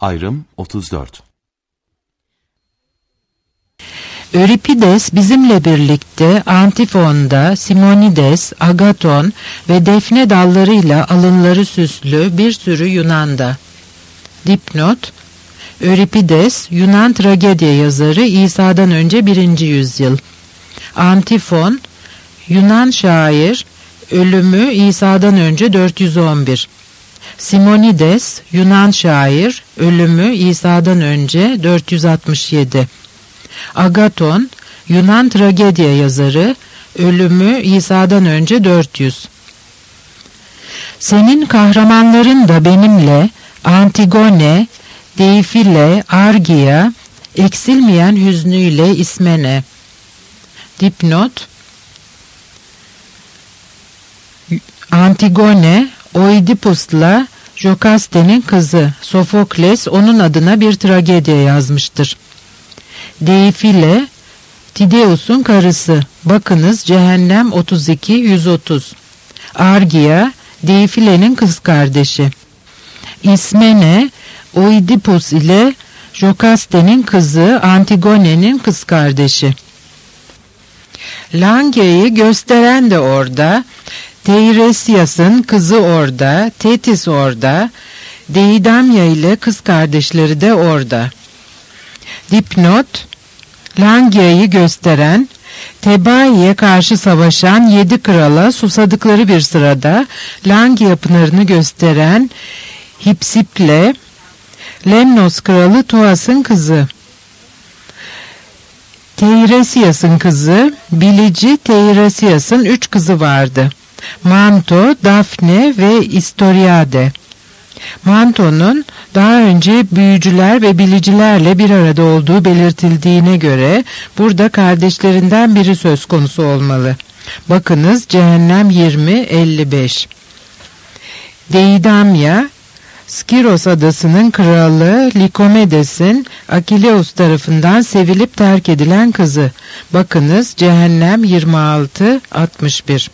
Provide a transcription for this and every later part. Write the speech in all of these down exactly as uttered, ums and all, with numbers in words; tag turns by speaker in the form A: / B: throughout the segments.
A: Ayrım otuz dört.
B: Öripides bizimle birlikte Antifon'da Simonides, Agaton ve Defne dallarıyla alınları süslü bir sürü Yunan'da. Dipnot: Öripides, Yunan tragedya yazarı, İsa'dan önce birinci yüzyıl. Antifon, Yunan şair, ölümü İsa'dan önce dört yüz on bir. Simonides, Yunan şair, ölümü İsa'dan önce dört yüz altmış yedi. Agaton, Yunan tragedya yazarı, ölümü İsa'dan önce dört yüz. Senin kahramanların da benimle, Antigone, Deifile, Argia, eksilmeyen hüznüyle İsmene. Dipnot: Antigone, Oidipus'la Jokaste'nin kızı. Sofokles onun adına bir tragedya yazmıştır. Deifile, Tideus'un karısı. Bakınız Cehennem otuz iki yüz otuz. Argia, Deifile'nin kız kardeşi. İsmene, Oidipus ile Jokaste'nin kızı, Antigone'nin kız kardeşi. Lange'yi gösteren de orada, Teiresias'ın kızı orada, Tetis orada, Deidamia ile kız kardeşleri de orada. Dipnot: Lange'yi gösteren, Tebai'ye karşı savaşan yedi krala susadıkları bir sırada Langia pınarını gösteren Hipsiple, Lemnos kralı Tuas'ın kızı. Teiresias'ın kızı, bilici Teiresias'ın üç kızı vardı. Manto, Daphne ve Istoriade. Manto'nun daha önce büyücüler ve bilicilerle bir arada olduğu belirtildiğine göre burada kardeşlerinden biri söz konusu olmalı. Bakınız Cehennem yirmi elli beş. Deidamia, Skiros adasının kralı Likomedes'in Akileus tarafından sevilip terk edilen kızı. Bakınız Cehennem yirmi altı altmış bir.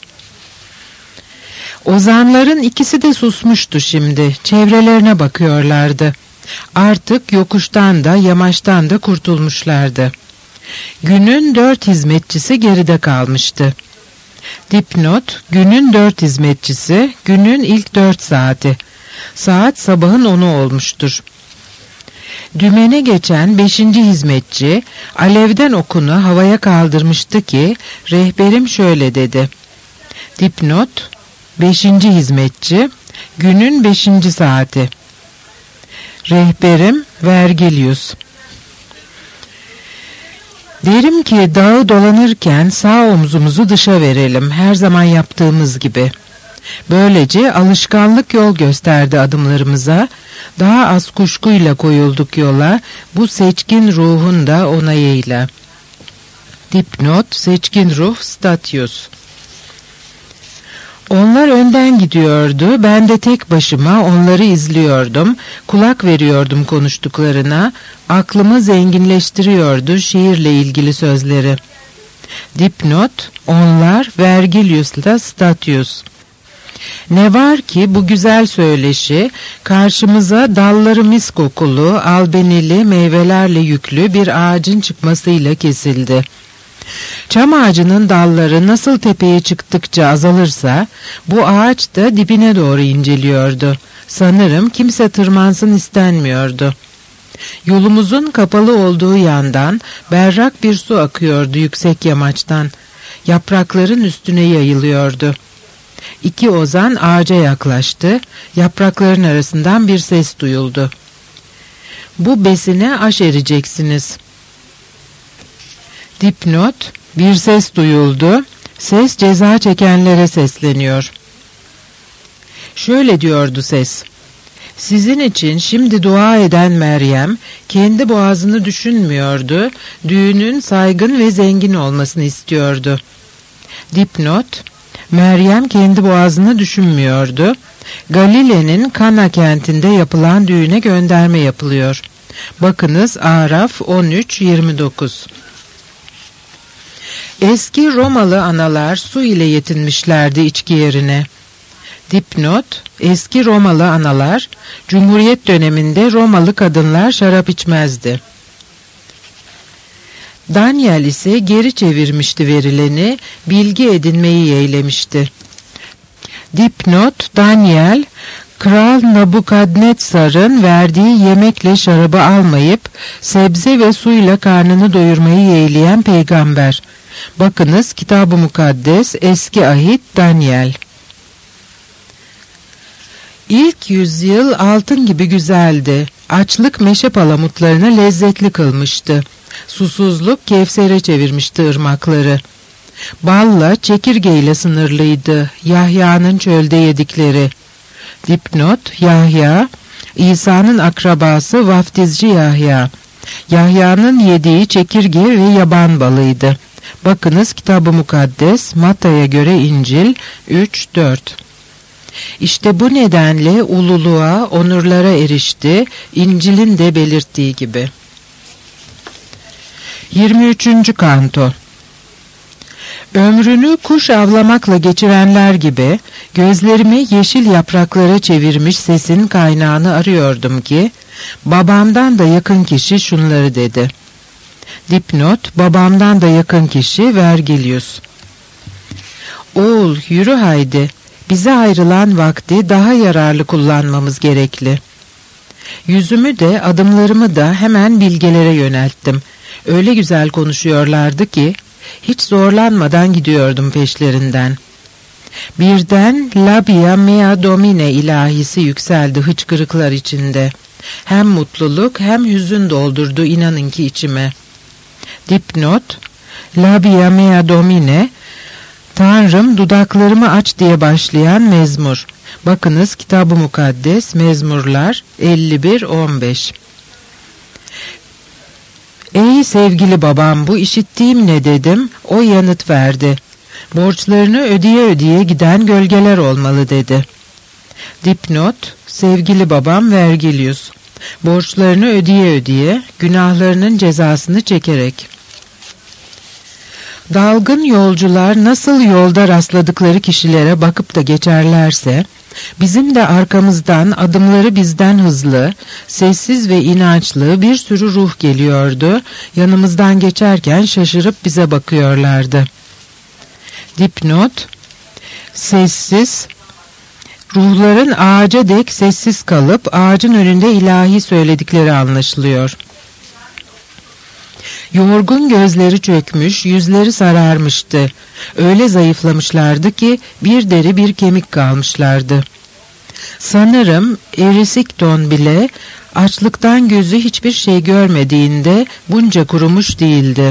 B: Ozanların ikisi de susmuştu şimdi. Çevrelerine bakıyorlardı. Artık yokuştan da yamaçtan da kurtulmuşlardı. Günün dört hizmetçisi geride kalmıştı. Dipnot: günün dört hizmetçisi, günün ilk dört saati. Saat sabahın onu olmuştur. Dümene geçen beşinci hizmetçi alevden okunu havaya kaldırmıştı ki rehberim şöyle dedi. Dipnot: beşinci hizmetçi, günün beşinci saati. Rehberim Vergilius. Derim ki dağı dolanırken sağ omzumuzu dışa verelim, her zaman yaptığımız gibi. Böylece alışkanlık yol gösterdi adımlarımıza, daha az kuşkuyla koyulduk yola, bu seçkin ruhun da onayıyla. Dipnot: seçkin ruh Statius. Onlar önden gidiyordu, ben de tek başıma onları izliyordum, kulak veriyordum konuştuklarına, aklımı zenginleştiriyordu şiirle ilgili sözleri. Dipnot: onlar Vergilius'la Statius. Ne var ki bu güzel söyleşi karşımıza dalları mis kokulu, albenili meyvelerle yüklü bir ağacın çıkmasıyla kesildi. Çam ağacının dalları nasıl tepeye çıktıkça azalırsa, bu ağaç da dibine doğru inceliyordu. Sanırım kimse tırmansın istenmiyordu. Yolumuzun kapalı olduğu yandan berrak bir su akıyordu yüksek yamaçtan. Yaprakların üstüne yayılıyordu. İki ozan ağaca yaklaştı. Yaprakların arasından bir ses duyuldu. Bu besine aş ereceksiniz. Dipnot: bir ses duyuldu. Ses ceza çekenlere sesleniyor. Şöyle diyordu ses. Sizin için şimdi dua eden Meryem kendi boğazını düşünmüyordu. Düğünün saygın ve zengin olmasını istiyordu. Dipnot: Meryem kendi boğazını düşünmüyordu. Galile'nin Kana kentinde yapılan düğüne gönderme yapılıyor. Bakınız Araf on üç yirmi dokuz. Eski Romalı analar su ile yetinmişlerdi içki yerine. Dipnot, eski Romalı analar, Cumhuriyet döneminde Romalı kadınlar şarap içmezdi. Daniel ise geri çevirmişti verileni, bilgi edinmeyi yeğlemişti. Dipnot, Daniel, Kral Nabukadnetsar'ın verdiği yemekle şarabı almayıp, sebze ve suyla karnını doyurmayı yeğleyen peygamber. Bakınız Kitab-ı Mukaddes, Eski Ahit, Daniel. İlk yüzyıl altın gibi güzeldi. Açlık meşe palamutlarını lezzetli kılmıştı. Susuzluk Kevser'e çevirmişti ırmakları. Balla, çekirgeyle sınırlıydı Yahya'nın çölde yedikleri. Dipnot, Yahya, İsa'nın akrabası vaftizci Yahya. Yahya'nın yediği çekirge ve yaban balıydı. Bakınız Kitab-ı Mukaddes, Matta'ya göre İncil üç dört. İşte bu nedenle ululuğa, onurlara erişti, İncil'in de belirttiği gibi. yirmi üçüncü Kanto. Ömrünü kuş avlamakla geçirenler gibi gözlerimi yeşil yapraklara çevirmiş sesin kaynağını arıyordum ki babamdan da yakın kişi şunları dedi. Dipnot, babamdan da yakın kişi Vergilius. Oğul, yürü haydi, bize ayrılan vakti daha yararlı kullanmamız gerekli. Yüzümü de adımlarımı da hemen bilgelere yönelttim. Öyle güzel konuşuyorlardı ki hiç zorlanmadan gidiyordum peşlerinden. Birden Labia Mea Domine ilahisi yükseldi hıçkırıklar içinde. Hem mutluluk hem hüzün doldurdu inanın ki içime. Dipnot, Labia Mea Domine, Tanrım dudaklarımı aç diye başlayan mezmur. Bakınız Kitab-ı Mukaddes, Mezmurlar elli bir on beş. Ey sevgili babam, bu işittiğim ne dedim? O yanıt verdi. Borçlarını ödeye ödeye giden gölgeler olmalı dedi. Dipnot, sevgili babam Vergilius. Borçlarını ödeye ödeye, günahlarının cezasını çekerek. Dalgın yolcular nasıl yolda rastladıkları kişilere bakıp da geçerlerse, bizim de arkamızdan adımları bizden hızlı, sessiz ve inançlı bir sürü ruh geliyordu, yanımızdan geçerken şaşırıp bize bakıyorlardı. Dipnot, sessiz, ruhların ağaca dek sessiz kalıp ağacın önünde ilahi söyledikleri anlaşılıyor. Yorgun gözleri çökmüş, yüzleri sararmıştı. Öyle zayıflamışlardı ki bir deri bir kemik kalmışlardı. Sanırım Erisikton bile açlıktan gözü hiçbir şey görmediğinde bunca kurumuş değildi.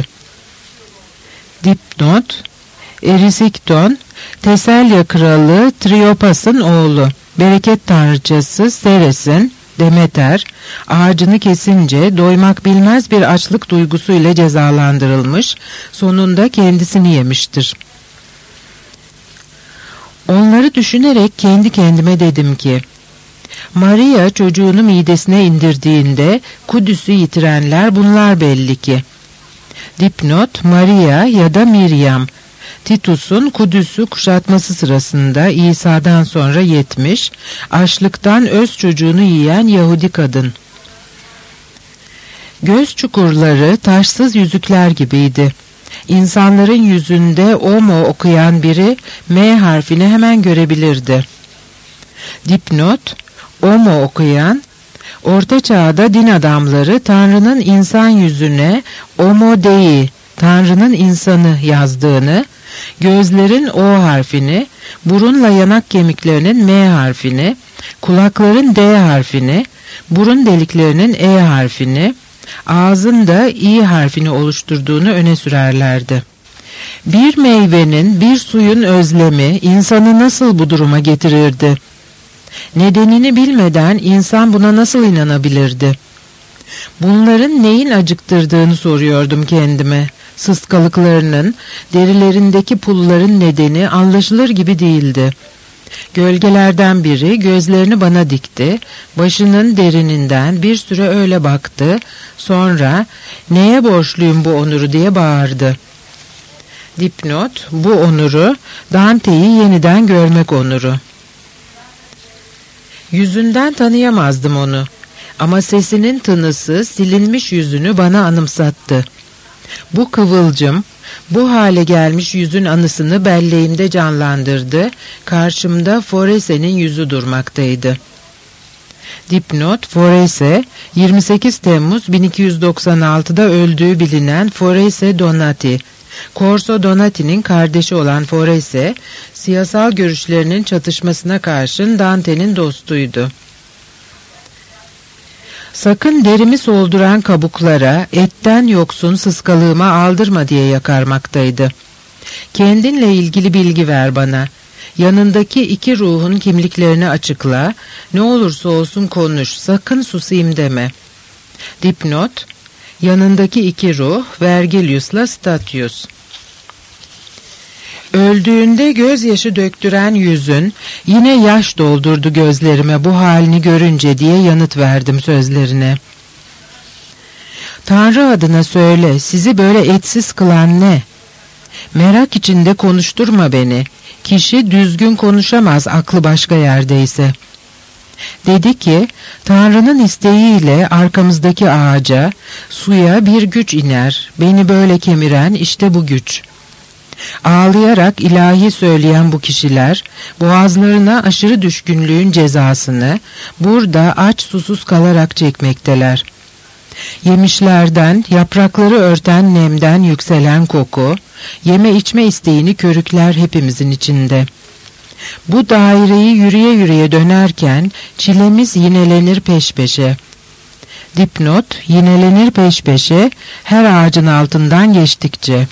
B: Dipnot, Erisikton, Teselya kralı Triopas'ın oğlu, bereket tanrıçası Seres'in, Demeter, ağacını kesince doymak bilmez bir açlık duygusuyla cezalandırılmış, sonunda kendisini yemiştir. Onları düşünerek kendi kendime dedim ki, Maria çocuğunu midesine indirdiğinde Kudüs'ü yitirenler bunlar belli ki. Dipnot, Maria ya da Miryam, Titus'un Kudüs'ü kuşatması sırasında İsa'dan sonra yetmiş, açlıktan öz çocuğunu yiyen Yahudi kadın. Göz çukurları taşsız yüzükler gibiydi. İnsanların yüzünde Omo okuyan biri M harfini hemen görebilirdi. Dipnot, Omo okuyan, Orta Çağ'da din adamları Tanrı'nın insan yüzüne Omo Dei, Tanrı'nın insanı yazdığını, gözlerin O harfini, burunla yanak kemiklerinin M harfini, kulakların D harfini, burun deliklerinin E harfini, ağzın da İ harfini oluşturduğunu öne sürerlerdi. Bir meyvenin, bir suyun özlemi insanı nasıl bu duruma getirirdi? Nedenini bilmeden insan buna nasıl inanabilirdi? Bunların neyin acıktırdığını soruyordum kendime. Sıskalıklarının, derilerindeki pulların nedeni anlaşılır gibi değildi. Gölgelerden biri gözlerini bana dikti, başının derininden bir süre öyle baktı, sonra "Neye borçluyum bu onuru?" diye bağırdı. Dipnot, bu onuru, Dante'yi yeniden görmek onuru. Yüzünden tanıyamazdım onu. Ama sesinin tınısı silinmiş yüzünü bana anımsattı. Bu kıvılcım, bu hale gelmiş yüzün anısını belleğimde canlandırdı. Karşımda Forese'nin yüzü durmaktaydı. Dipnot: Forese, yirmi sekiz Temmuz bin iki yüz doksan altıda öldüğü bilinen Forese Donati. Corso Donati'nin kardeşi olan Forese, siyasal görüşlerinin çatışmasına karşın Dante'nin dostuydu. Sakın derimi solduran kabuklara, etten yoksun sıskalığıma aldırma diye yakarmaktaydı. Kendinle ilgili bilgi ver bana. Yanındaki iki ruhun kimliklerini açıkla, ne olursa olsun konuş, sakın susayım deme. Dipnot: yanındaki iki ruh, Vergilius'la Statius. Öldüğünde gözyaşı döktüren yüzün, yine yaş doldurdu gözlerime bu halini görünce diye yanıt verdim sözlerine. Tanrı adına söyle, sizi böyle etsiz kılan ne? Merak içinde konuşturma beni. Kişi düzgün konuşamaz aklı başka yerdeyse. Dedi ki, Tanrı'nın isteğiyle arkamızdaki ağaca, suya bir güç iner. Beni böyle kemiren işte bu güç. Ağlayarak ilahi söyleyen bu kişiler, boğazlarına aşırı düşkünlüğün cezasını burada aç susuz kalarak çekmekteler. Yemişlerden, yaprakları örten nemden yükselen koku, yeme içme isteğini körükler hepimizin içinde. Bu daireyi yürüye yürüye dönerken çilemiz yinelenir peş peşe. Dipnot: yinelenir peş peşe her ağacın altından geçtikçe.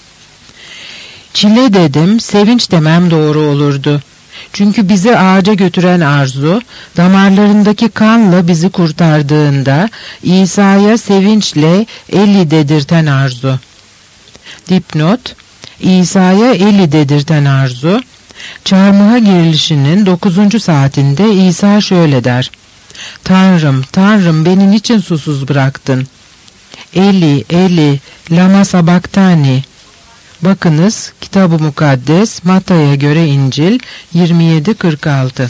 B: Çile dedim, sevinç demem doğru olurdu. Çünkü bizi ağaca götüren arzu, damarlarındaki kanla bizi kurtardığında, İsa'ya sevinçle Eli dedirten arzu. Dipnot: İsa'ya Eli dedirten arzu, çarmıha girilişinin dokuzuncu saatinde İsa şöyle der: Tanrım, Tanrım beni niçin susuz bıraktın? Eli, Eli, lama sabaktani. Bakınız, Kitab-ı Mukaddes, Matta'ya göre İncil yirmi yedi kırk altı.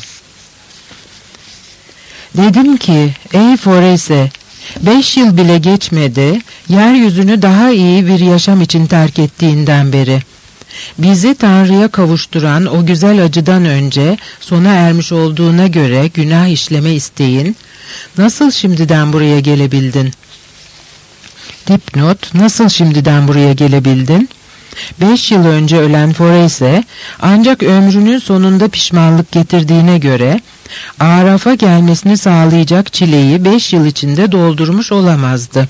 B: Dedim ki, ey Forese, beş yıl bile geçmedi, yeryüzünü daha iyi bir yaşam için terk ettiğinden beri. Bizi Tanrı'ya kavuşturan o güzel acıdan önce sona ermiş olduğuna göre günah işleme isteğin, nasıl şimdiden buraya gelebildin? Dipnot: nasıl şimdiden buraya gelebildin? Beş yıl önce ölen Forese, ancak ömrünün sonunda pişmanlık getirdiğine göre, Araf'a gelmesini sağlayacak çileyi beş yıl içinde doldurmuş olamazdı.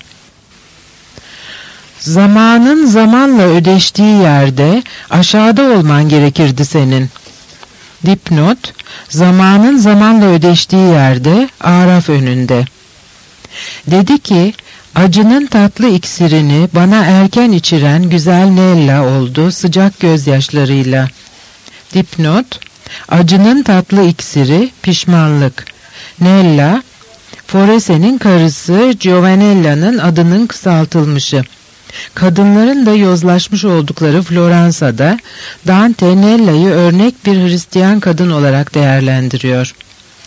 B: Zamanın zamanla ödeştiği yerde aşağıda olman gerekirdi senin. Dipnot: zamanın zamanla ödeştiği yerde Araf önünde. Dedi ki, acının tatlı iksirini bana erken içiren güzel Nella oldu sıcak gözyaşlarıyla. Dipnot: acının tatlı iksiri pişmanlık. Nella, Forese'nin karısı Giovanella'nın adının kısaltılmışı. Kadınların da yozlaşmış oldukları Floransa'da Dante Nella'yı örnek bir Hristiyan kadın olarak değerlendiriyor.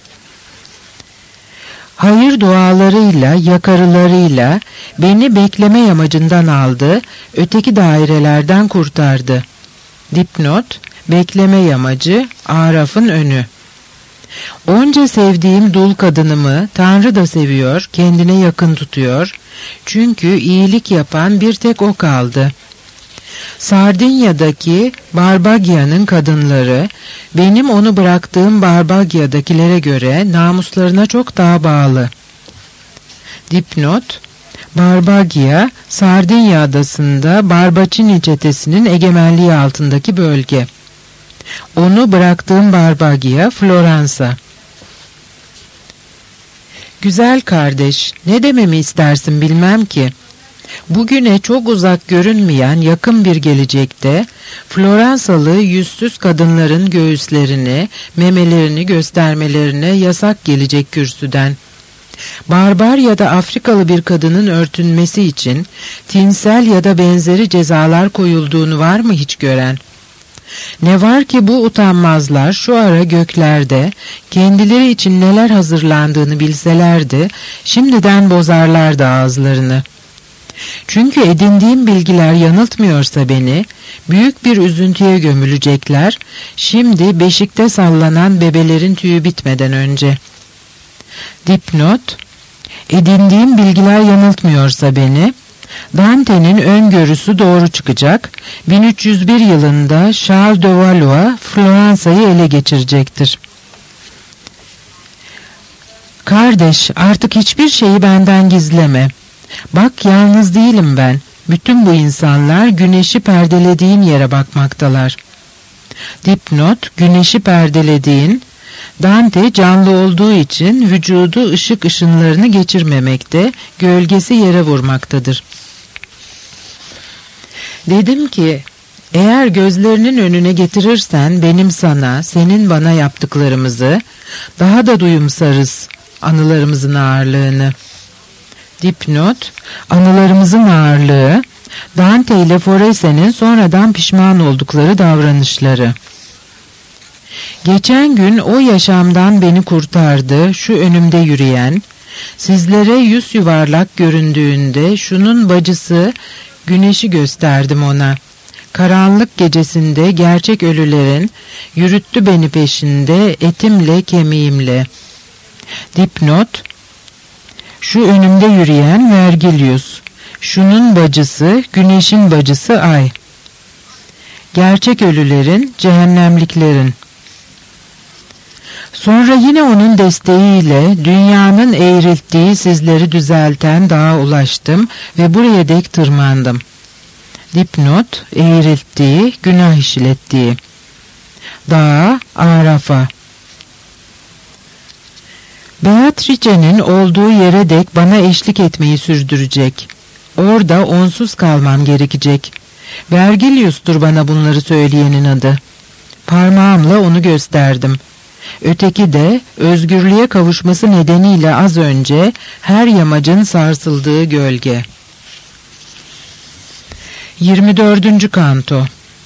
B: Hayır dualarıyla, yakarılarıyla beni bekleme yamacından aldı, öteki dairelerden kurtardı. Dipnot: bekleme yamacı, Araf'ın önü. Onca sevdiğim dul kadınımı Tanrı da seviyor, kendine yakın tutuyor. Çünkü iyilik yapan bir tek o kaldı. Sardinya'daki Barbagia'nın kadınları, benim onu bıraktığım Barbagia'dakilere göre namuslarına çok daha bağlı. Dipnot: Barbagia, Sardinya adasında Barbacini çetesinin egemenliği altındaki bölge. Onu bıraktığım Barbagia, Floransa. Güzel kardeş, ne dememi istersin bilmem ki. Bugüne çok uzak görünmeyen yakın bir gelecekte, Floransalı yüzsüz kadınların göğüslerini, memelerini göstermelerine yasak gelecek kürsüden. Barbar ya da Afrikalı bir kadının örtünmesi için tinsel ya da benzeri cezalar koyulduğunu var mı hiç gören? Ne var ki bu utanmazlar şu ara göklerde kendileri için neler hazırlandığını bilselerdi, şimdiden bozarlardı ağızlarını. Çünkü edindiğim bilgiler yanıltmıyorsa beni, büyük bir üzüntüye gömülecekler, şimdi beşikte sallanan bebelerin tüyü bitmeden önce. Dipnot: edindiğim bilgiler yanıltmıyorsa beni, Dante'nin öngörüsü doğru çıkacak, bin üç yüz bir yılında Charles de Valois Floransa'yı ele geçirecektir. Kardeş, artık hiçbir şeyi benden gizleme. Bak, yalnız değilim ben. Bütün bu insanlar güneşi perdelediğin yere bakmaktalar. Dipnot: güneşi perdelediğin, Dante canlı olduğu için vücudu ışık ışınlarını geçirmemekte, gölgesi yere vurmaktadır. Dedim ki, eğer gözlerinin önüne getirirsen benim sana, senin bana yaptıklarımızı, daha da duyumsarız anılarımızın ağırlığını. Dipnot: anılarımızın ağırlığı, Dante ile Forese'nin sonradan pişman oldukları davranışları. Geçen gün o yaşamdan beni kurtardı, şu önümde yürüyen, sizlere yüz yuvarlak göründüğünde şunun bacısı güneşi gösterdim ona. Karanlık gecesinde gerçek ölülerin, yürüttü beni peşinde etimle kemiğimle. Dipnot: şu önümde yürüyen Vergilius, şunun bacısı, güneşin bacısı ay. Gerçek ölülerin, cehennemliklerin. Sonra yine onun desteğiyle dünyanın eğrilttiği sizleri düzelten dağa ulaştım ve buraya dek tırmandım. Dipnot: eğrilttiği, günah işlettiği. Dağa, Araf'a. Beatrice'nin olduğu yere dek bana eşlik etmeyi sürdürecek. Orada onsuz kalmam gerekecek. Vergilius'tur bana bunları söyleyenin adı. Parmağımla onu gösterdim. Öteki de özgürlüğe kavuşması nedeniyle az önce her yamacın sarsıldığı gölge. yirmi dördüncü Kanto.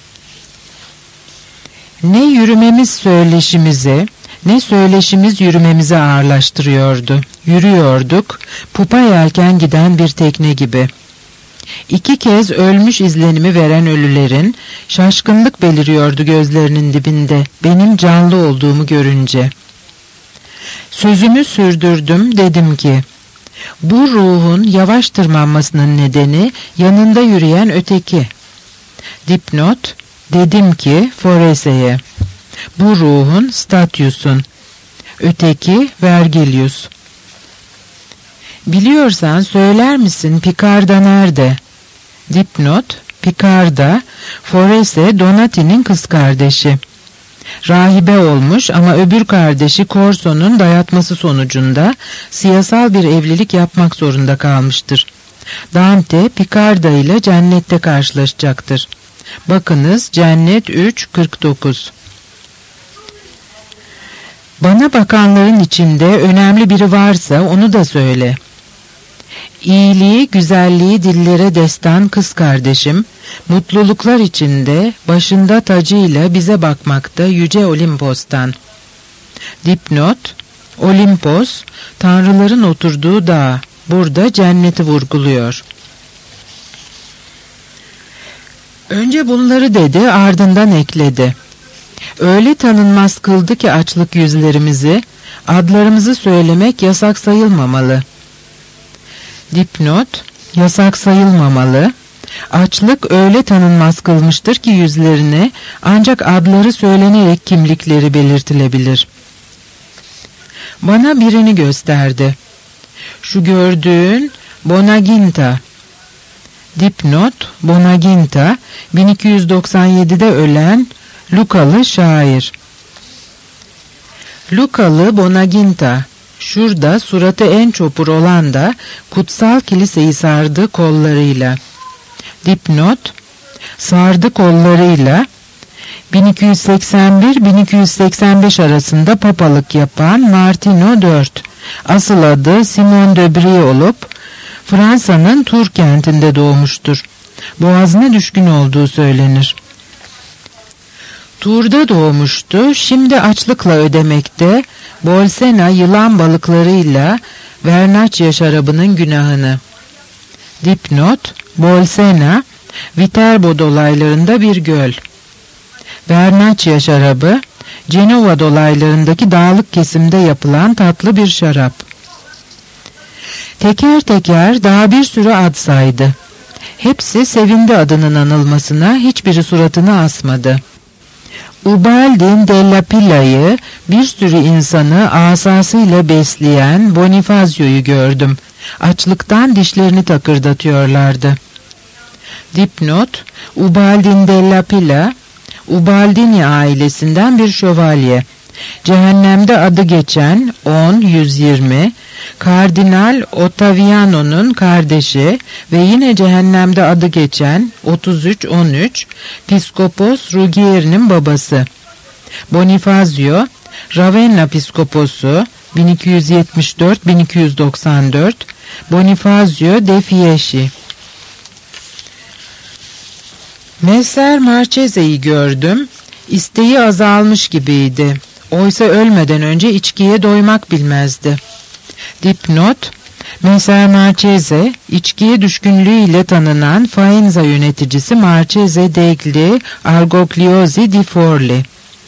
B: Ne yürümemiz söyleşimizi, ne söyleşimiz yürümemizi ağırlaştırıyordu. Yürüyorduk, pupa yelken giden bir tekne gibi. İki kez ölmüş izlenimi veren ölülerin şaşkınlık beliriyordu gözlerinin dibinde, benim canlı olduğumu görünce. Sözümü sürdürdüm, dedim ki, bu ruhun yavaş tırmanmasının nedeni yanında yürüyen öteki. Dipnot: dedim ki Forese'ye, bu ruhun Statius'un, öteki Vergilius. Biliyorsan söyler misin Picarda nerede? Dipnot: Picarda, Forese Donati'nin kız kardeşi. Rahibe olmuş ama öbür kardeşi Corso'nun dayatması sonucunda siyasal bir evlilik yapmak zorunda kalmıştır. Dante, Picarda ile cennette karşılaşacaktır. Bakınız Cennet üç kırk dokuz. Bana bakanların içinde önemli biri varsa onu da söyle. İyiliği, güzelliği dillere destan kız kardeşim, mutluluklar içinde başında tacıyla bize bakmakta yüce Olimpos'tan. Dipnot: Olimpos, tanrıların oturduğu dağ, burada cenneti vurguluyor. Önce bunları dedi, ardından ekledi. Öyle tanınmaz kıldı ki açlık yüzlerimizi, adlarımızı söylemek yasak sayılmamalı. Dipnot: yasak sayılmamalı. Açlık öyle tanınmaz kılmıştır ki yüzlerine ancak adları söylenerek kimlikleri belirtilebilir. Bana birini gösterdi. Şu gördüğün Bonaginta. Dipnot: Bonaginta, bin iki yüz doksan yedide ölen Lukalı şair. Lukalı Bonaginta, şurada suratı en çopur olan da kutsal kiliseyi sardı kollarıyla. Dipnot: sardı kollarıyla, bin iki yüz seksen bir bin iki yüz seksen beş arasında papalık yapan Martino dört, asıl adı Simon de Brie olup Fransa'nın Tours kentinde doğmuştur. Boğazına düşkün olduğu söylenir. Tur'da doğmuştu, şimdi açlıkla ödemekte, Bolsena yılan balıklarıyla Vernaccia şarabının günahını. Dipnot: Bolsena, Viterbo dolaylarında bir göl. Vernaccia şarabı, Cenova dolaylarındaki dağlık kesimde yapılan tatlı bir şarap. Teker teker daha bir sürü ad saydı. Hepsi sevindi adının anılmasına, hiçbiri suratını asmadı. Ubaldin della Pilla'yı, bir sürü insanı asasıyla besleyen Bonifazio'yu gördüm. Açlıktan dişlerini takırdatıyorlardı. Dipnot: Ubaldin della Pilla, Ubaldini ailesinden bir şövalye. Cehennemde adı geçen on yüz yirmi, Kardinal Ottaviano'nun kardeşi ve yine cehennemde adı geçen otuz üç on üç, Piskopos Ruggieri'nin babası. Bonifazio, Ravenna Piskoposu bin iki yüz yetmiş dört bin iki yüz doksan dört, Bonifazio de Fieschi. Messer Marchese'yi gördüm, isteği azalmış gibiydi. Oysa ölmeden önce içkiye doymak bilmezdi. Dipnot: Messer Marchese, içkiye düşkünlüğüyle tanınan Faenza yöneticisi Marchese degli Argogliosi di Forli.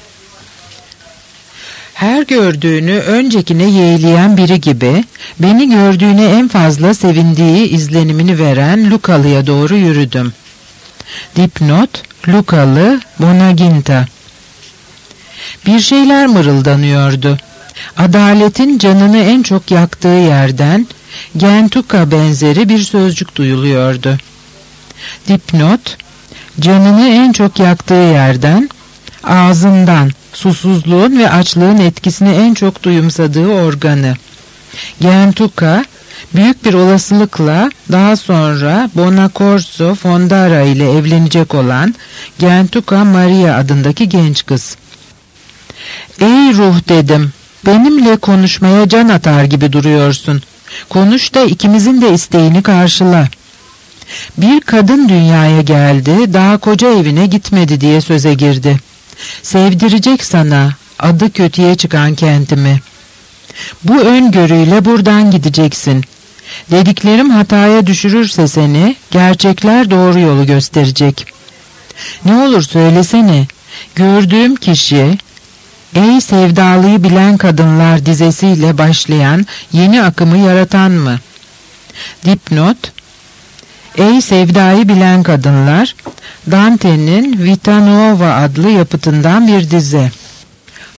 B: Her gördüğünü öncekine yeğleyen biri gibi, beni gördüğüne en fazla sevindiği izlenimini veren Lucalı'ya doğru yürüdüm. Dipnot: Lucalı, Bonaginta. Bir şeyler mırıldanıyordu. Adaletin canını en çok yaktığı yerden Gentuka benzeri bir sözcük duyuluyordu. Dipnot: Canını en çok yaktığı yerden, ağzından susuzluğun ve açlığın etkisini en çok duyumsadığı organı. Gentuka, büyük bir olasılıkla daha sonra Bonacorso Fondara ile evlenecek olan Gentuka Maria adındaki genç kız. Ey ruh dedim, benimle konuşmaya can atar gibi duruyorsun. Konuş da ikimizin de isteğini karşıla. Bir kadın dünyaya geldi, daha koca evine gitmedi diye söze girdi. Sevdirecek sana adı kötüye çıkan kentimi. Bu öngörüyle buradan gideceksin. Dediklerim hataya düşürürse seni, gerçekler doğru yolu gösterecek. Ne olur söylesene, gördüğüm kişi, ey sevdalıyı bilen kadınlar dizesiyle başlayan yeni akımı yaratan mı? Dipnot: Ey sevdayı bilen kadınlar, Dante'nin Vita Nuova adlı yapıtından bir dizi.